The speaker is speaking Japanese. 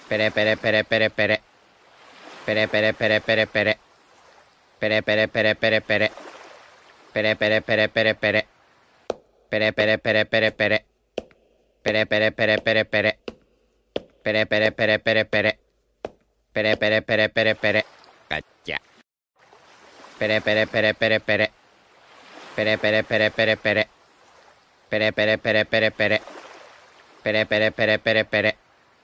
ペレペレペレペレペレ。ペレペレペレペレペレ。ペレペレペレペレペレ。ペレペレペレペレペレ。ペレペレペレペレペレ。ペレペレペレペレペレ。ペレペレペレペレペレ。ペレペレペレペレペレ。ガッチャ。ペレペレペレペレペレ。ペレペレペレペレペレ。ペレペレペレペレペレ。ペレペレペレペレペレ。